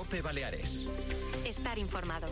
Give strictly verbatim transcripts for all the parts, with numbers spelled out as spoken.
COPE Baleares. Estar informado.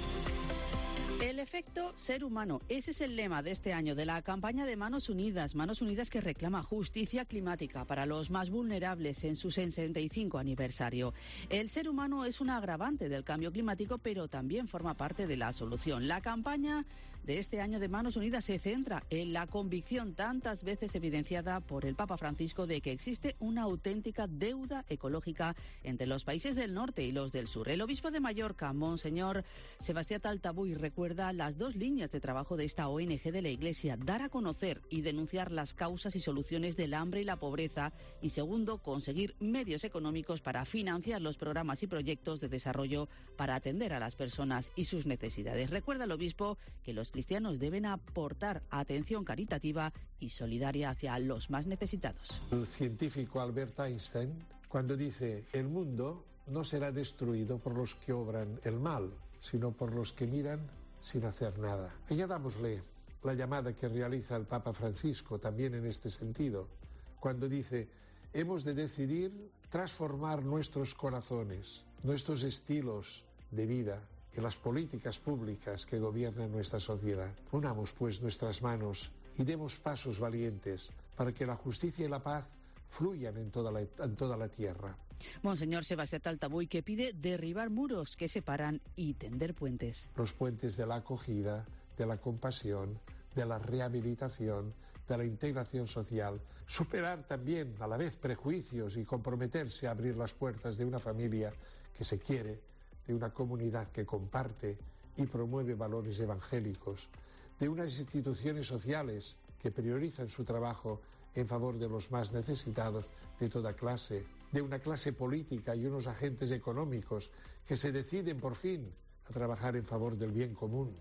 El efecto ser humano, ese es el lema de este año de la campaña de Manos Unidas, Manos Unidas que reclama justicia climática para los más vulnerables en su sesenta y cinco aniversario. El ser humano es un agravante del cambio climático, pero también forma parte de la solución. La campaña de este año de Manos Unidas se centra en la convicción tantas veces evidenciada por el Papa Francisco de que existe una auténtica deuda ecológica entre los países del norte y los del sur. El obispo de Mallorca, Monseñor Sebastián Taltabull, recuerda las dos líneas de trabajo de esta O N G de la Iglesia: dar a conocer y denunciar las causas y soluciones del hambre y la pobreza, y segundo, conseguir medios económicos para financiar los programas y proyectos de desarrollo para atender a las personas y sus necesidades. Recuerda el obispo que los cristianos deben aportar atención caritativa y solidaria hacia los más necesitados. El científico Albert Einstein, cuando dice: el mundo no será destruido por los que obran el mal, sino por los que miran sin hacer nada. Añadámosle la llamada que realiza el Papa Francisco también en este sentido, cuando dice: hemos de decidir transformar nuestros corazones, nuestros estilos de vida y las políticas públicas que gobiernan nuestra sociedad. Unamos pues nuestras manos y demos pasos valientes para que la justicia y la paz fluyan en toda la, en toda la tierra. Monseñor Sebastián Taltabull, que pide derribar muros que separan y tender puentes. Los puentes de la acogida, de la compasión, de la rehabilitación, de la integración social. Superar también a la vez prejuicios y comprometerse a abrir las puertas de una familia que se quiere, de una comunidad que comparte y promueve valores evangélicos, de unas instituciones sociales que priorizan su trabajo en favor de los más necesitados de toda clase, de una clase política y unos agentes económicos que se deciden por fin a trabajar en favor del bien común.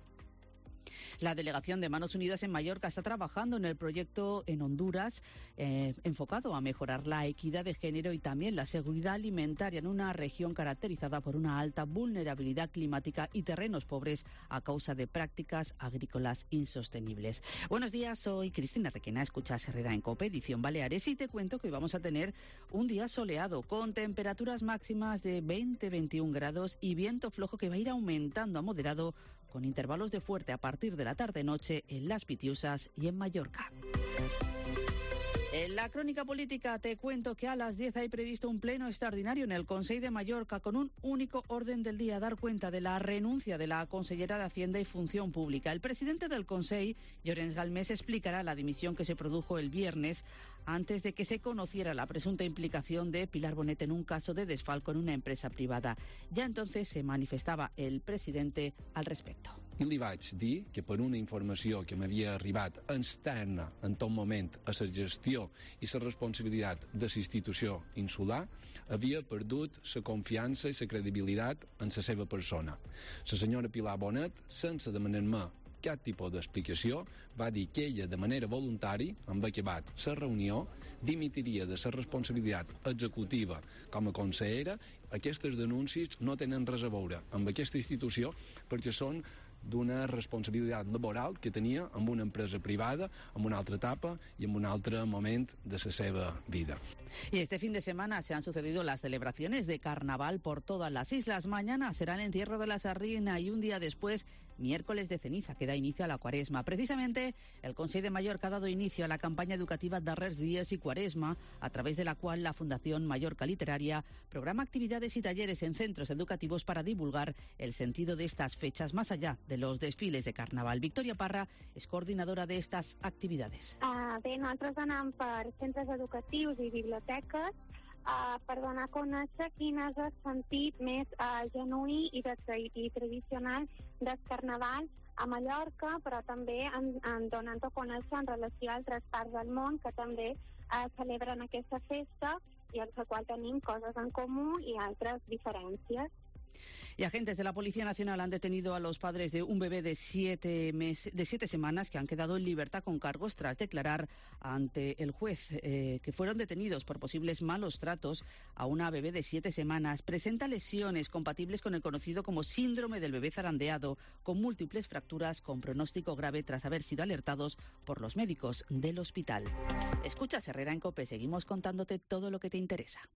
La delegación de Manos Unidas en Mallorca está trabajando en el proyecto en Honduras eh, enfocado a mejorar la equidad de género y también la seguridad alimentaria en una región caracterizada por una alta vulnerabilidad climática y terrenos pobres a causa de prácticas agrícolas insostenibles. Buenos días, soy Cristina Requena, escuchas Herrera en COPE, edición Baleares, y te cuento que hoy vamos a tener un día soleado con temperaturas máximas de veinte a veintiún grados y viento flojo que va a ir aumentando a moderado con intervalos de fuerte a partir de la tarde-noche en Las Pitiusas y en Mallorca. En la crónica política te cuento que a las diez hay previsto un pleno extraordinario en el Consell de Mallorca con un único orden del día: dar cuenta de la renuncia de la consellera de Hacienda y Función Pública. El presidente del Consell, Llorenç Galmés, explicará la dimisión que se produjo el viernes antes de que se conociera la presunta implicación de Pilar Bonet en un caso de desfalco en una empresa privada. Ya entonces se manifestava el presidente al respecto. I li vaig dir que per una informació que m'havia arribat externa en tot moment a la gestió i la responsabilitat de la institució insular, havia perdut la confiança i la credibilitat en la seva persona. La senyora Pilar Bonet, sense demanar-me cap tipus d'explicació, va dir que ella, de manera voluntària, en acabat la reunió, dimitiria de la responsabilitat executiva com a consellera. Aquestes denúncies no tenen res a veure amb aquesta institució perquè són d'una responsabilitat laboral que tenia amb una empresa privada, en una altra etapa y en un altre moment de la seva vida. Y este fin de semana se han sucedido las celebraciones de carnaval por todas las islas. Mañana será el entierro de la sardina y un día después, miércoles de ceniza, que da inicio a la cuaresma. Precisamente, el Consell de Mallorca ha dado inicio a la campaña educativa Darrers Días y Cuaresma, a través de la cual la Fundación Mallorca Literaria programa actividades y talleres en centros educativos para divulgar el sentido de estas fechas más allá de los desfiles de carnaval. Victoria Parra és coordinadora d'aquestes activitats. Uh, bé, nosaltres anem per centres educatius i biblioteques uh, per donar a conèixer quin és el sentit més uh, genuí i, de, i tradicional del carnaval a Mallorca, però també en, en donant a conèixer en relació a altres parts del món que també uh, celebren aquesta festa i amb la qual tenim coses en comú i altres diferències. Y agentes de la Policía Nacional han detenido a los padres de un bebé de siete, mes, de siete semanas que han quedado en libertad con cargos tras declarar ante el juez eh, que fueron detenidos por posibles malos tratos a una bebé de siete semanas. Presenta lesiones compatibles con el conocido como síndrome del bebé zarandeado, con múltiples fracturas con pronóstico grave tras haber sido alertados por los médicos del hospital. Escuchas Herrera en COPE, seguimos contándote todo lo que te interesa.